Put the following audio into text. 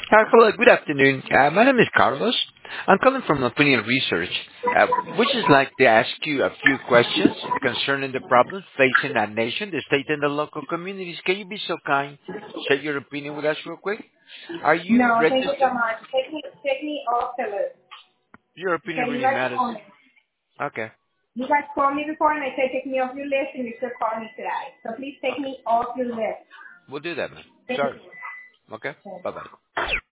Hello, good afternoon. My name is Carlos. I'm calling from Opinion Research, which is like to ask you a few questions concerning the problems facing our nation, the state, and the local communities. Can you be so kind, share your opinion with us real quick? Are you No, thank you so registered? much. Take me off the list. Your opinion Okay, you really guys matters. call me. Okay, You guys called me before and I said take me off your list and you still call me today. So please take me off your list. we'll do that, man. Thank Sorry. you. Okay, Okay. bye-bye.